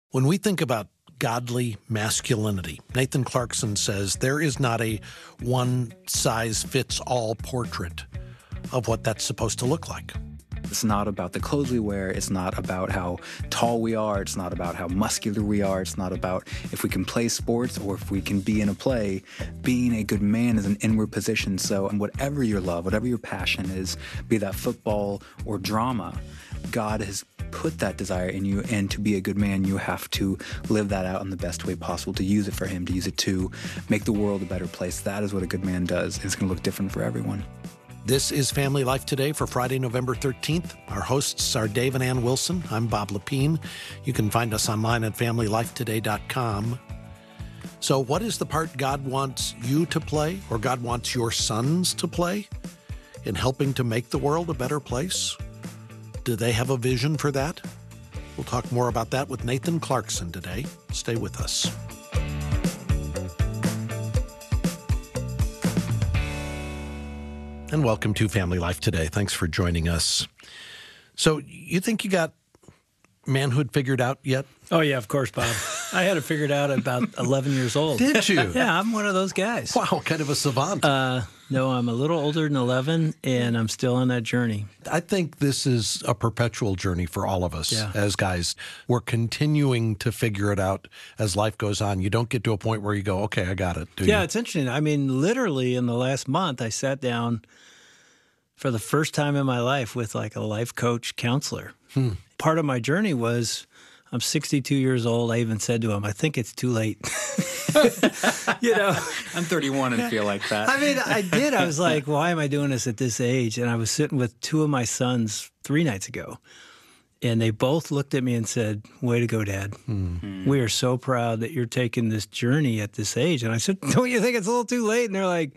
When we think about godly masculinity, Nathan Clarkson says there is not a one-size-fits-all portrait of what that's supposed to look like. It's not about the clothes we wear. It's not about how tall we are. It's not about how muscular we are. It's not about if we can play sports or if we can be in a play. Being a good man is an inward position. So whatever your love, whatever your passion is, be that football or drama, God has put that desire in you, and to be a good man, you have to live that out in the best way possible, to use it for him, to use it to make the world a better place. That is what a good man does. It's going to look different for everyone. This is Family Life Today for Friday, November 13th. Our hosts are Dave and Ann Wilson. I'm Bob Lepine. You can find us online at FamilyLifeToday.com. So what is the part God wants you to play, or God wants your sons to play, in helping to make the world a better place? Do they have a vision for that? We'll talk more about that with Nathan Clarkson today. Stay with us. And welcome to Family Life Today. Thanks for joining us. So you think you got manhood figured out yet? Oh, yeah, of course, Bob. I had it figured out at about 11 years old. Did you? Yeah, I'm one of those guys. Wow, kind of a savant. No, I'm a little older than 11, and I'm still on that journey. I think this is a perpetual journey for all of us as guys. We're continuing to figure it out as life goes on. You don't get to a point where you go, okay, I got it. Do you? It's interesting. I mean, literally in the last month, I sat down for the first time in my life with like a life coach counselor. Part of my journey was I'm 62 years old. I even said to him, I think it's too late. I'm 31 and feel like that. I mean, I did. I was like, why am I doing this at this age? And I was sitting with two of my sons 3 nights ago, and they both looked at me and said, way to go, Dad. We are so proud that you're taking this journey at this age. And I said, don't you think it's a little too late? And they're like,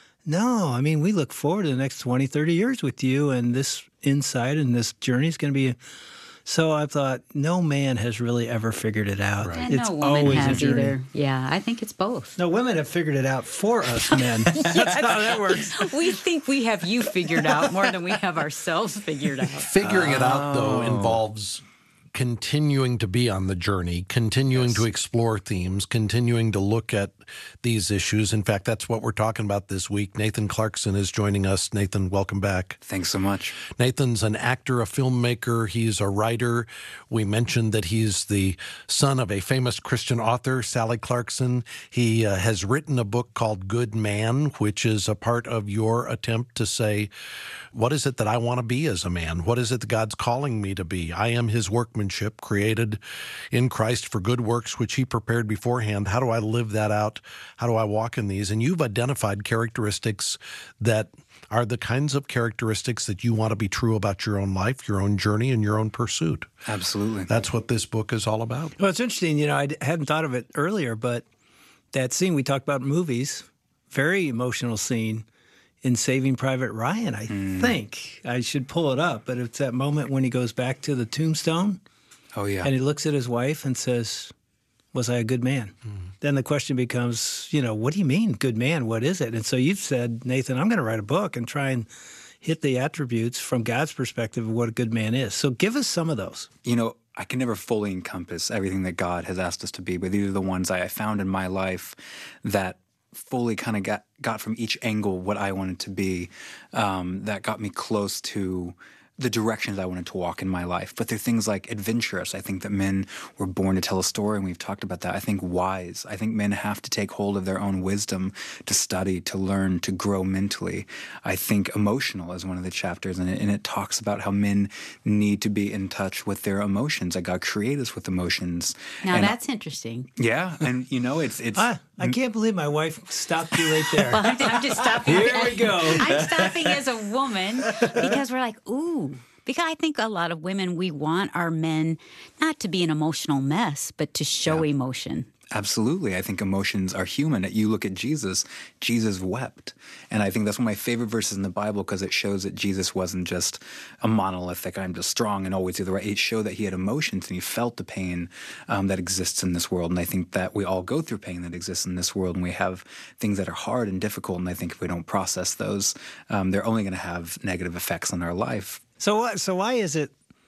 no, I mean, we look forward to the next 20, 30 years with you, and this insight and this journey is going to be... So I thought, no man has really ever figured it out. Right. It's no woman always has a journey. either. Yeah, I think it's both. No, women have figured it out for us men. That's how that works. We think we have you figured out more than we have ourselves figured out. Figuring it out, though, involves continuing to be on the journey, continuing to explore themes, continuing to look at these issues. In fact, that's what we're talking about this week. Nathan Clarkson is joining us. Nathan, welcome back. Thanks so much. Nathan's an actor, a filmmaker. He's a writer. We mentioned that he's the son of a famous Christian author, Sally Clarkson. He has written a book called Good Man, which is a part of your attempt to say, what is it that I want to be as a man? What is it that God's calling me to be? I am his workmanship, created in Christ for good works, which he prepared beforehand. How do I live that out? How do I walk in these? And you've identified characteristics that are the kinds of characteristics that you want to be true about your own life, your own journey, and your own pursuit. Absolutely. That's what this book is all about. Well, it's interesting. I hadn't thought of it earlier, but that scene we talked about in movies, very emotional scene in Saving Private Ryan, I think. I should pull it up, but it's that moment when he goes back to the tombstone. Oh, yeah. And he looks at his wife and says, was I a good man? Then the question becomes, what do you mean, good man? What is it? And so you've said, Nathan, I'm going to write a book and try and hit the attributes from God's perspective of what a good man is. So give us some of those. I can never fully encompass everything that God has asked us to be, but these are the ones I found in my life that fully kind of got from each angle what I wanted to be, that got me close to the directions I wanted to walk in my life. But they're things like adventurous. I think that men were born to tell a story, and we've talked about that. I think wise. I think men have to take hold of their own wisdom to study, to learn, to grow mentally. I think emotional is one of the chapters in it, and it talks about how men need to be in touch with their emotions, that God created us with emotions. Now, that's interesting. Yeah, and it's I can't believe my wife stopped you right there. Well, I'm just stopping. Here we go. I'm stopping as a woman because we're like, ooh. Because I think a lot of women, we want our men not to be an emotional mess, but to show emotion. Absolutely. I think emotions are human. You look at Jesus, Jesus wept. And I think that's one of my favorite verses in the Bible because it shows that Jesus wasn't just a monolithic, I'm just strong and always do the right. It showed that he had emotions and he felt the pain that exists in this world. And I think that we all go through pain that exists in this world, and we have things that are hard and difficult. And I think if we don't process those, they're only going to have negative effects on our life. So why is it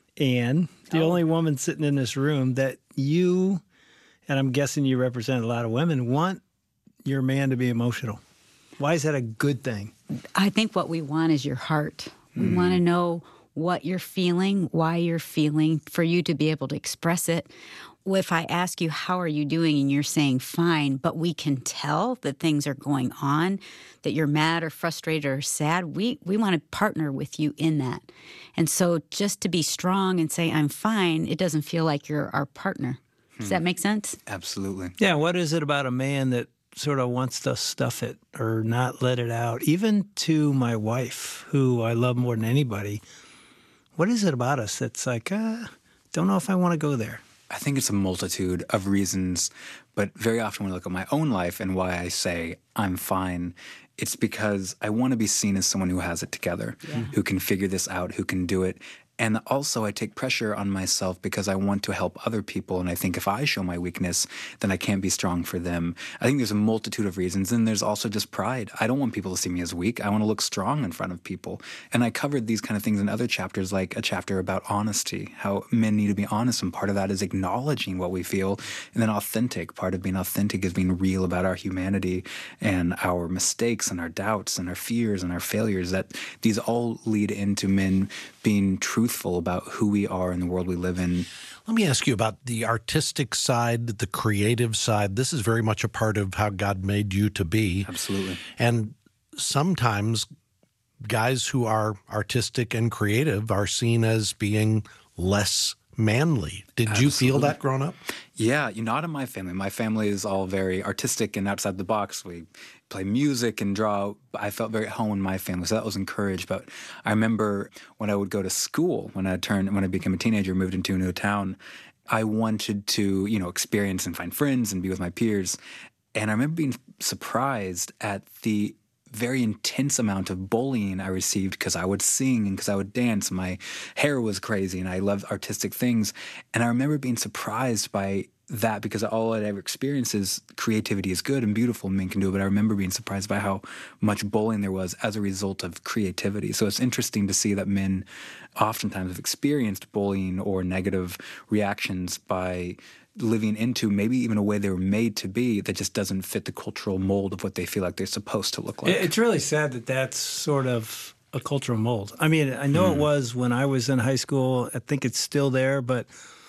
Anne, the only woman sitting in this room that you, and I'm guessing you represent a lot of women, want your man to be emotional. Why is that a good thing? I think what we want is your heart. We want to know what you're feeling, why you're feeling, for you to be able to express it. If I ask you, how are you doing, and you're saying fine, but we can tell that things are going on, that you're mad or frustrated or sad, we want to partner with you in that. And so just to be strong and say, I'm fine, it doesn't feel like you're our partner. Does that make sense? Absolutely. Yeah, what is it about a man that sort of wants to stuff it or not let it out? Even to my wife, who I love more than anybody, what is it about us that's like, don't know if I want to go there? I think it's a multitude of reasons, but very often when I look at my own life and why I say I'm fine, it's because I want to be seen as someone who has it together, who can figure this out, who can do it. And also I take pressure on myself because I want to help other people. And I think if I show my weakness, then I can't be strong for them. I think there's a multitude of reasons. And there's also just pride. I don't want people to see me as weak. I want to look strong in front of people. And I covered these kind of things in other chapters, like a chapter about honesty, how men need to be honest. And part of that is acknowledging what we feel. And then authentic. Part of being authentic is being real about our humanity and our mistakes and our doubts and our fears and our failures. That these all lead into men being truthful about who we are in the world we live in. Let me ask you about the artistic side, the creative side. This is very much a part of how God made you to be. Absolutely. And sometimes guys who are artistic and creative are seen as being less manly. Did you feel that growing up? Yeah, not in my family. My family is all very artistic and outside the box. We play music and draw. I felt very at home in my family, so that was encouraged. But I remember when I would go to school, when I became a teenager, moved into a new town, I wanted to, experience and find friends and be with my peers. And I remember being surprised at the very intense amount of bullying I received because I would sing and because I would dance. My hair was crazy and I loved artistic things. And I remember being surprised by that because all I'd ever experienced is creativity is good and beautiful, men can do it. But I remember being surprised by how much bullying there was as a result of creativity. So it's interesting to see that men oftentimes have experienced bullying or negative reactions by living into maybe even a way they were made to be that just doesn't fit the cultural mold of what they feel like they're supposed to look like. It's really sad that that's sort of a cultural mold. I mean, I know it was when I was in high school. I think it's still there, but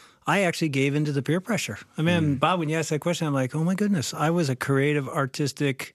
I actually gave into the peer pressure. I mean, Bob, when you asked that question, I'm like, oh my goodness, I was a creative, artistic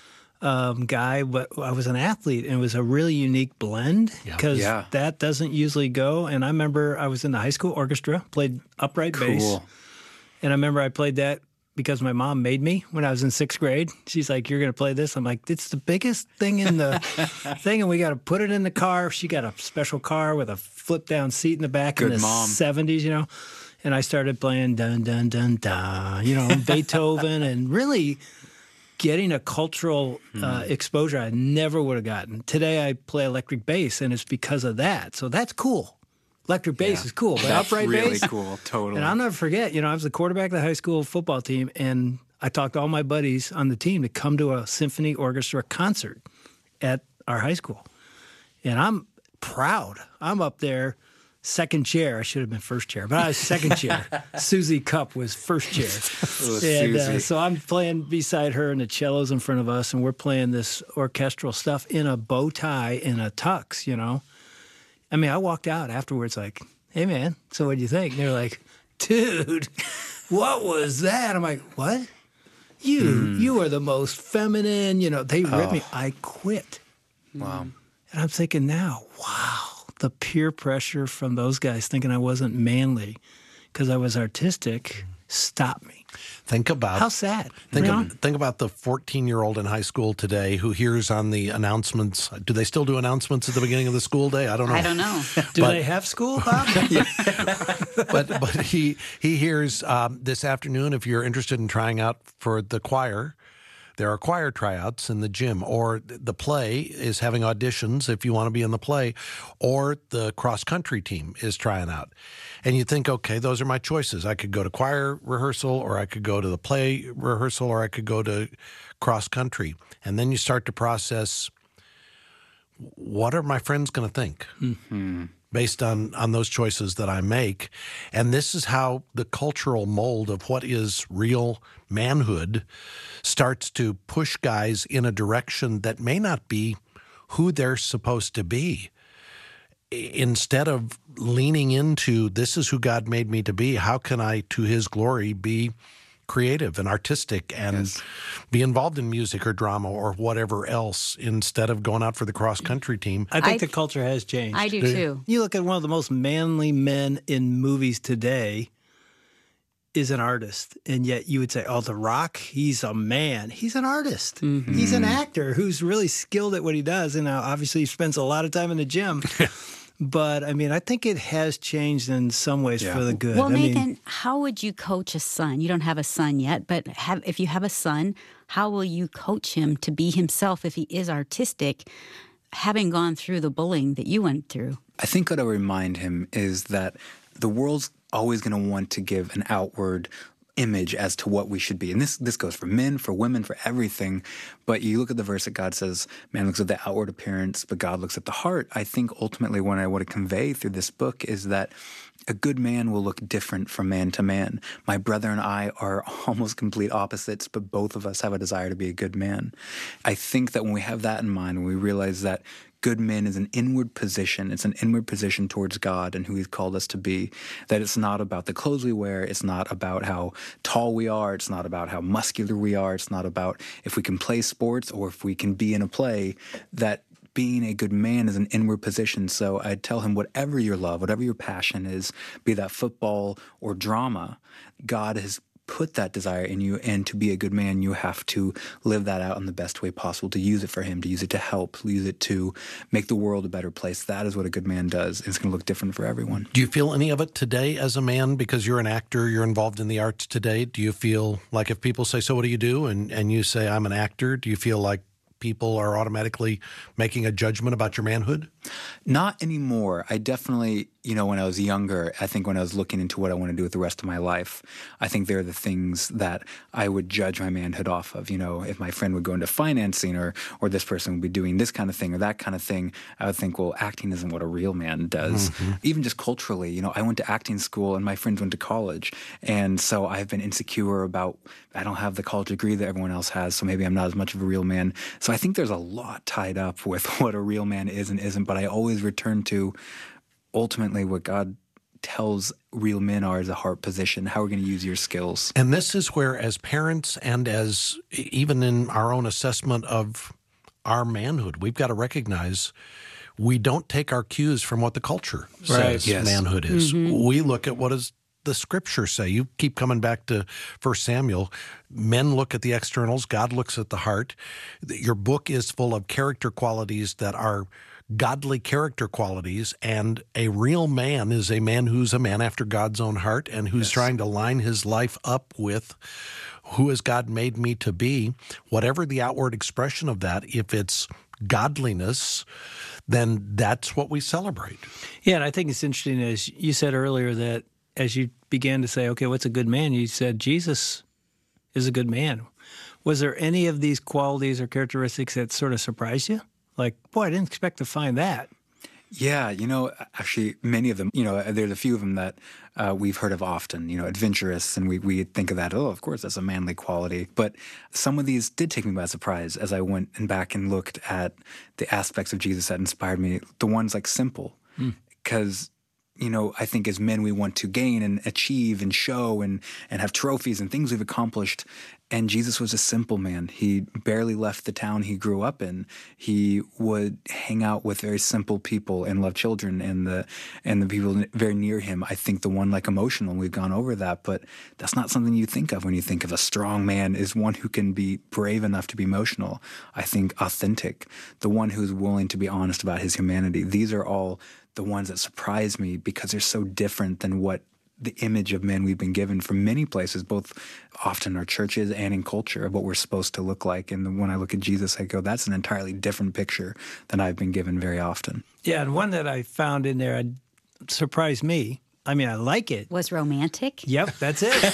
guy, but I was an athlete, and it was a really unique blend because that doesn't usually go. And I remember I was in the high school orchestra, played upright bass. And I remember I played that because my mom made me when I was in 6th grade. She's like, you're going to play this? I'm like, it's the biggest thing in the thing, and we got to put it in the car. She got a special car with a flip-down seat in the back in the 70s, And I started playing dun, dun, dun, dun, Beethoven, and really getting a cultural exposure I never would have gotten. Today I play electric bass, and it's because of that. So that's cool. Electric bass is cool, but that's upright really bass, cool, totally. And I'll never forget, I was the quarterback of the high school football team, and I talked to all my buddies on the team to come to a symphony orchestra concert at our high school. And I'm proud. I'm up there, second chair. I should have been first chair, but I was second chair. Susie Cupp was first chair. And so I'm playing beside her, and the cello's in front of us, and we're playing this orchestral stuff in a bow tie and a tux, I mean, I walked out afterwards like, hey, man, so what do you think? And they're like, dude, what was that? I'm like, what? You are the most feminine, they ripped me. I quit. Wow. And I'm thinking now, wow, the peer pressure from those guys thinking I wasn't manly because I was artistic stopped me. Think about how sad. Think about the 14-year-old in high school today who hears on the announcements. Do they still do announcements at the beginning of the school day? I don't know. Do they have school, Bob? but he hears this afternoon, if you're interested in trying out for the choir, there are choir tryouts in the gym, or the play is having auditions if you want to be in the play, or the cross-country team is trying out. And you think, okay, those are my choices. I could go to choir rehearsal, or I could go to the play rehearsal, or I could go to cross-country. And then you start to process, what are my friends going to think? based on those choices that I make. And this is how the cultural mold of what is real manhood starts to push guys in a direction that may not be who they're supposed to be. Instead of leaning into, this is who God made me to be, how can I, to his glory, be creative and artistic and be involved in music or drama or whatever else, instead of going out for the cross-country team. I think the culture has changed. I do too. You look at one of the most manly men in movies today is an artist. And yet you would say, oh, The Rock, he's a man. He's an artist. Mm-hmm. He's an actor who's really skilled at what he does. And now obviously he spends a lot of time in the gym. But, I mean, I think it has changed in some ways for the good. Well, Nathan, how would you coach a son? You don't have a son yet, but if you have a son, how will you coach him to be himself if he is artistic, having gone through the bullying that you went through? I think what I remind him is that the world's always going to want to give an outward image as to what we should be. And this goes for men, for women, for everything. But you look at the verse that God says, man looks at the outward appearance, but God looks at the heart. I think ultimately what I want to convey through this book is that a good man will look different from man to man. My brother and I are almost complete opposites, but both of us have a desire to be a good man. I think that when we have that in mind, when we realize that good men is an inward position. It's an inward position towards God and who he's called us to be. That it's not about the clothes we wear. It's not about how tall we are. It's not about how muscular we are. It's not about if we can play sports or if we can be in a play. That being a good man is an inward position. So I'd tell him, whatever your love, whatever your passion is, be that football or drama, God has put that desire in you, and to be a good man, you have to live that out in the best way possible, to use it for him, to use it to help, use it to make the world a better place. That is what a good man does. It's going to look different for everyone. Do you feel any of it today as a man? Because you're an actor, you're involved in the arts today. Do you feel like if people say, so what do you do? And you say, I'm an actor, do you feel like people are automatically making a judgment about your manhood? Not anymore. I definitely, when I was younger, I think when I was looking into what I want to do with the rest of my life, I think there are the things that I would judge my manhood off of. If my friend would go into financing or this person would be doing this kind of thing or that kind of thing, I would think, well, acting isn't what a real man does. Mm-hmm. Even just culturally, I went to acting school and my friends went to college. And so I've been insecure about, I don't have the college degree that everyone else has, so maybe I'm not as much of a real man. So I think there's a lot tied up with what a real man is and isn't, but I always return to ultimately what God tells real men are as a heart position, how we're going to use your skills. And this is where, as parents and as even in our own assessment of our manhood, we've got to recognize we don't take our cues from what the culture says manhood is. Mm-hmm. We look at what does the scripture say. You keep coming back to 1 Samuel. Men look at the externals. God looks at the heart. Your book is full of character qualities that are godly character qualities, and a real man is a man who's a man after God's own heart and who's trying to line his life up with who has God made me to be. Whatever the outward expression of that, if it's godliness, then that's what we celebrate. Yeah, and I think it's interesting, as you said earlier, that as you began to say, okay, what's a good man? You said Jesus is a good man. Was there any of these qualities or characteristics that sort of surprised you? Like, boy, I didn't expect to find that. Yeah, actually, many of them, there's a few of them that we've heard of often, adventurous, and we think of that, of course, that's a manly quality. But some of these did take me by surprise as I went back and looked at the aspects of Jesus that inspired me, the ones like simple. Because, I think as men we want to gain and achieve and show and have trophies and things we've accomplished. And Jesus was a simple man. He barely left the town he grew up in. He would hang out with very simple people and love children and the people very near him. I think the one like emotional, and we've gone over that, but that's not something you think of when you think of a strong man, is one who can be brave enough to be emotional. I think authentic, the one who's willing to be honest about his humanity. These are all the ones that surprise me because they're so different than what the image of men we've been given from many places, both often our churches and in culture, of what we're supposed to look like. And when I look at Jesus, I go, that's an entirely different picture than I've been given very often. Yeah, and one that I found in there surprised me I mean, I like it. Was romantic? Yep, that's it.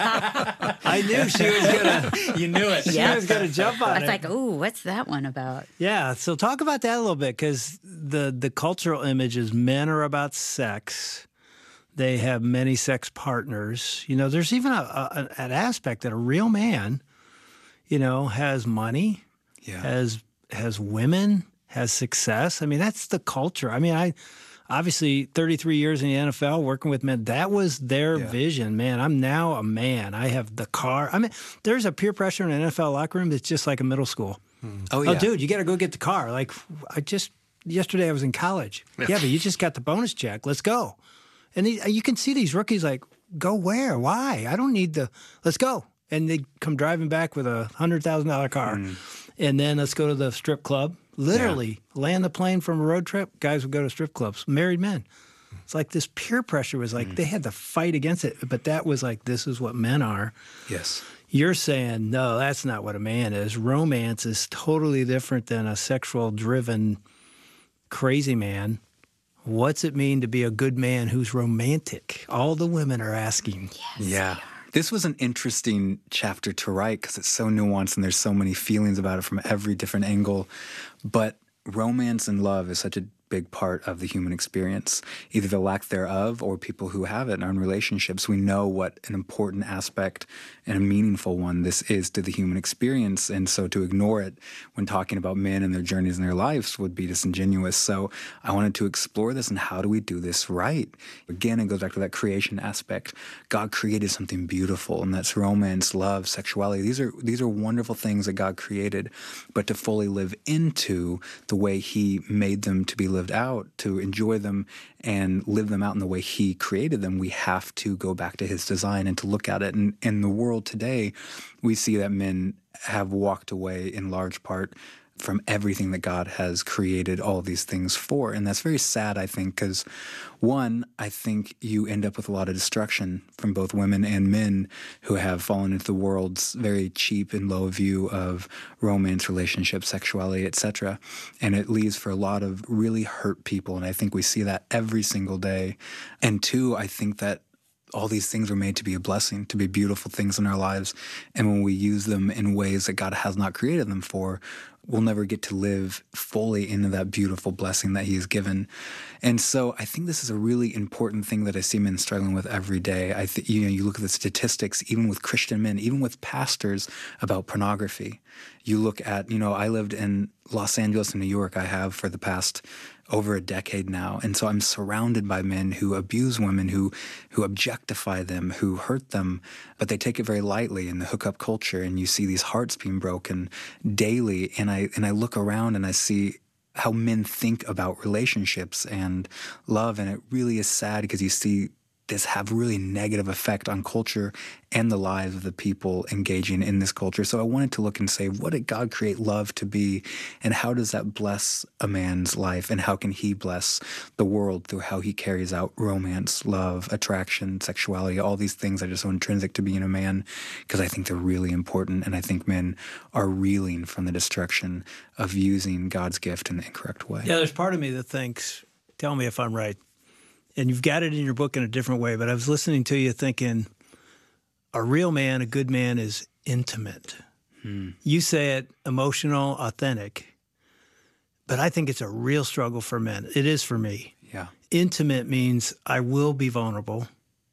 I knew she was gonna. You knew it. She was gonna jump on I was it. like, ooh, what's that one about? Yeah, so talk about that a little bit, because the cultural image is men are about sex. They have many sex partners. You know, there's even an aspect that a real man, you know, has money, has women, has success. I mean, that's the culture. I mean, I obviously 33 years in the NFL working with men, that was their vision. Man, I'm now a man. I have the car. I mean, there's a peer pressure in an NFL locker room that's just like a middle school. Oh, yeah. Oh, dude, you got to go get the car. Like, yesterday I was in college. Yeah, but you just got the bonus check. Let's go. And you can see these rookies like, go where? Why? I don't need let's go. And they come driving back with a $100,000 car. And then let's go to the strip club. Literally land the plane from a road trip. Guys would go to strip clubs, married men. It's like this peer pressure was like, they had to fight against it. But that was like, this is what men are. Yes. You're saying, no, that's not what a man is. Romance is totally different than a sexual driven crazy man. What's it mean to be a good man who's romantic? All the women are asking. Yes. Yeah. This was an interesting chapter to write because it's so nuanced and there's so many feelings about it from every different angle. But romance and love is such a big part of the human experience, either the lack thereof or people who have it in our relationships. We know what an important aspect and a meaningful one this is to the human experience. And so to ignore it when talking about men and their journeys in their lives would be disingenuous. So I wanted to explore this and how do we do this right? Again, it goes back to that creation aspect. God created something beautiful, and that's romance, love, sexuality. These are wonderful things that God created, but to fully live into the way He made them to be lived out, to enjoy them and live them out in the way He created them, we have to go back to His design and to look at it. And in the world today, we see that men have walked away in large part from everything that God has created all of these things for. And that's very sad, I think, because one, I think you end up with a lot of destruction from both women and men who have fallen into the world's very cheap and low view of romance, relationships, sexuality, etc. And it leaves for a lot of really hurt people. And I think we see that every single day. And two, I think that all these things are made to be a blessing, to be beautiful things in our lives. And when we use them in ways that God has not created them for, we'll never get to live fully into that beautiful blessing that He has given. And so I think this is a really important thing that I see men struggling with every day. You look at the statistics, even with Christian men, even with pastors, about pornography. You look at, I lived in Los Angeles and New York. I have for the past over a decade now. And so I'm surrounded by men who abuse women, who objectify them, who hurt them, but they take it very lightly in the hookup culture. And you see these hearts being broken daily. And I look around and I see how men think about relationships and love. And it really is sad because you see this have really negative effect on culture and the lives of the people engaging in this culture. So I wanted to look and say, what did God create love to be? And how does that bless a man's life? And how can he bless the world through how he carries out romance, love, attraction, sexuality, all these things that are so intrinsic to being a man? Because I think they're really important. And I think men are reeling from the destruction of using God's gift in the incorrect way. Yeah, there's part of me that thinks, tell me if I'm right, and you've got it in your book in a different way, but I was listening to you thinking, a real man, a good man is intimate. You say it emotional, authentic, but I think it's a real struggle for men. It is for me. Yeah. Intimate means I will be vulnerable.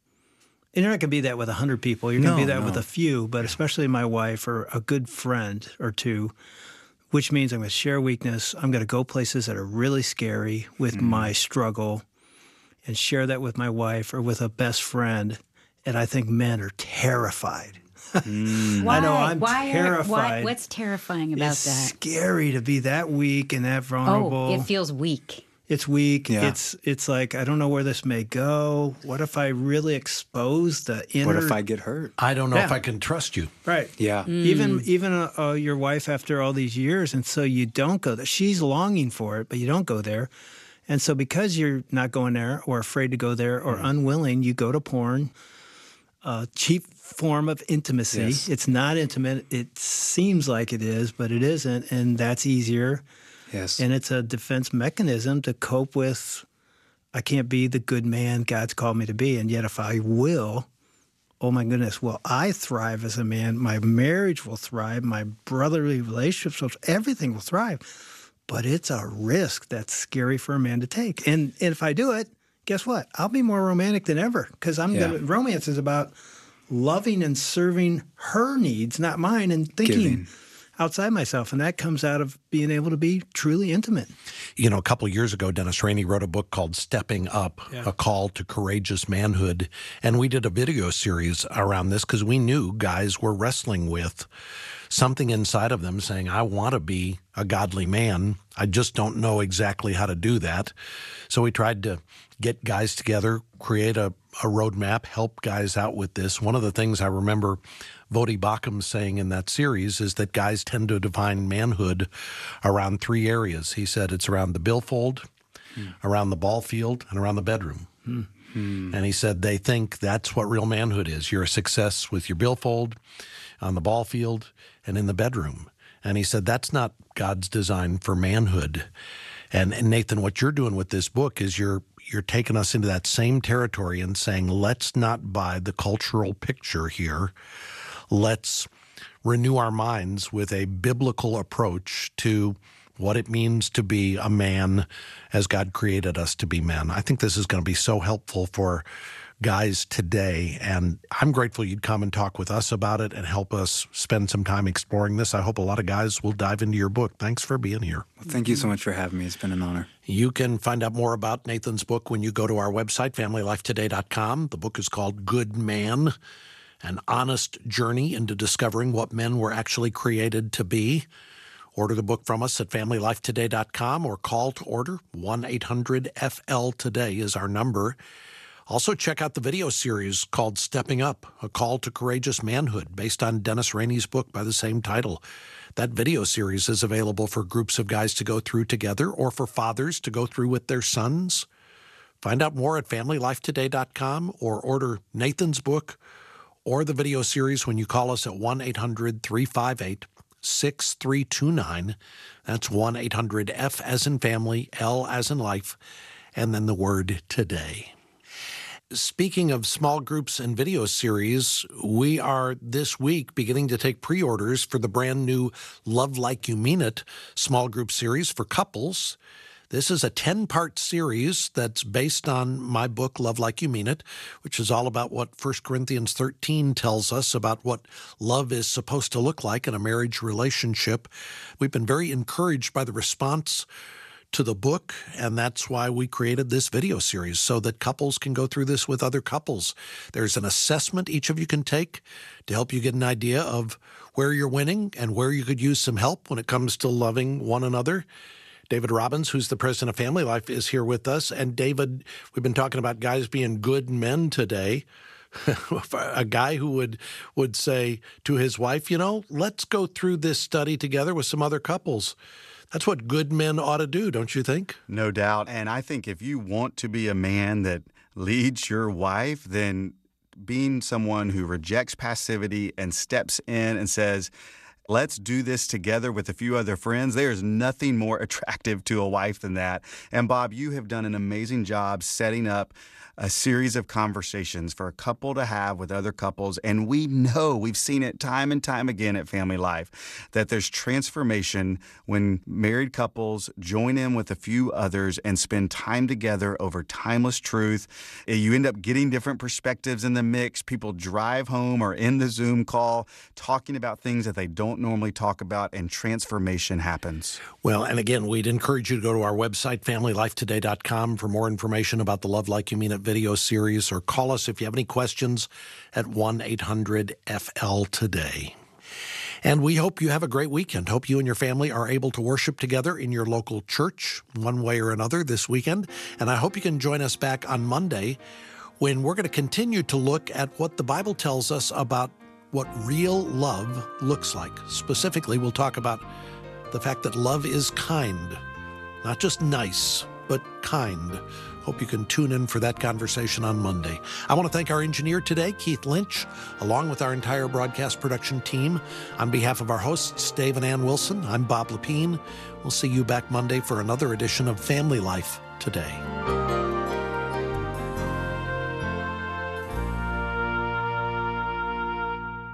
And you're not going to be that with 100 people. You're going to be that with a few, but especially my wife or a good friend or two, which means I'm going to share weakness. I'm going to go places that are really scary with my struggle and share that with my wife or with a best friend. And I think men are terrified. Why? I know, I'm terrified. What's terrifying about It's that? scary to be that weak and that vulnerable. Oh, it feels weak. It's weak. Yeah. It's like, I don't know where this may go. What if I really expose the inner... What if I get hurt? I don't know if Yeah. I can trust you. Right. Yeah. Even your wife after all these years, and so you don't go there. She's longing for it, but you don't go there. And so because you're not going there or afraid to go there or unwilling, you go to porn, cheap form of intimacy. Yes. It's not intimate. It seems like it is, but it isn't, and that's easier. Yes. And it's a defense mechanism to cope with I can't be the good man God's called me to be. And yet if I will, oh my goodness, will I thrive as a man? My marriage will thrive. My brotherly relationships, everything will thrive. But it's a risk that's scary for a man to take. And if I do it, guess what? I'll be more romantic than ever because romance is about loving and serving her needs, not mine, and thinking outside myself. And that comes out of being able to be truly intimate. You know, a couple of years ago, Dennis Rainey wrote a book called Stepping Up, A Call to Courageous Manhood. And we did a video series around this because we knew guys were wrestling with something inside of them saying, I want to be a godly man. I just don't know exactly how to do that. So we tried to get guys together, create a roadmap, help guys out with this. One of the things I remember Voddie Baucham saying in that series is that guys tend to define manhood around 3 areas. He said it's around the billfold, around the ball field, and around the bedroom. And he said they think that's what real manhood is. You're a success with your billfold, on the ball field, and in the bedroom. And he said that's not God's design for manhood. And Nathan, what you're doing with this book is you're taking us into that same territory and saying, let's not buy the cultural picture here. Let's renew our minds with a biblical approach to what it means to be a man as God created us to be men. I think this is going to be so helpful for guys today, and I'm grateful you'd come and talk with us about it and help us spend some time exploring this. I hope a lot of guys will dive into your book. Thanks for being here. Well, thank you so much for having me. It's been an honor. You can find out more about Nathan's book when you go to our website, FamilyLifeToday.com. The book is called Good Man, An Honest Journey into Discovering What Men Were Actually Created to Be. Order the book from us at FamilyLifeToday.com or call to order. 1-800-FL-TODAY is our number. Also, check out the video series called Stepping Up, A Call to Courageous Manhood, based on Dennis Rainey's book by the same title. That video series is available for groups of guys to go through together or for fathers to go through with their sons. Find out more at FamilyLifeToday.com or order Nathan's book or the video series when you call us at 1-800-358-6329. That's 1-800-F as in family, L as in life, and then the word today. Speaking of small groups and video series, we are this week beginning to take pre-orders for the brand new Love Like You Mean It small group series for couples. This is a 10-part series that's based on my book, Love Like You Mean It, which is all about what 1 Corinthians 13 tells us about what love is supposed to look like in a marriage relationship. We've been very encouraged by the response to the book, and that's why we created this video series, so that couples can go through this with other couples. There's an assessment each of you can take to help you get an idea of where you're winning and where you could use some help when it comes to loving one another. David Robbins, who's the president of Family Life, is here with us. And David, we've been talking about guys being good men today. A guy who would say to his wife, let's go through this study together with some other couples. That's what good men ought to do, don't you think? No doubt. And I think if you want to be a man that leads your wife, then being someone who rejects passivity and steps in and says, let's do this together with a few other friends, there's nothing more attractive to a wife than that. And Bob, you have done an amazing job setting up a series of conversations for a couple to have with other couples. And we know, we've seen it time and time again at Family Life, that there's transformation when married couples join in with a few others and spend time together over timeless truth. You end up getting different perspectives in the mix. People drive home or in the Zoom call talking about things that they don't normally talk about, and transformation happens. Well, and again, we'd encourage you to go to our website, FamilyLifeToday.com, for more information about the Love Like You Mean It video series, or call us if you have any questions at 1-800-FL-TODAY. And we hope you have a great weekend. Hope you and your family are able to worship together in your local church one way or another this weekend. And I hope you can join us back on Monday when we're going to continue to look at what the Bible tells us about what real love looks like. Specifically, we'll talk about the fact that love is kind, not just nice, but kind. Hope you can tune in for that conversation on Monday. I want to thank our engineer today, Keith Lynch, along with our entire broadcast production team. On behalf of our hosts, Dave and Ann Wilson, I'm Bob Lepine. We'll see you back Monday for another edition of Family Life Today.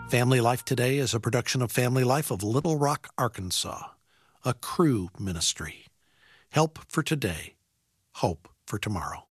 Family Life Today is a production of Family Life of Little Rock, Arkansas, a Cru ministry. Help for today, hope for tomorrow.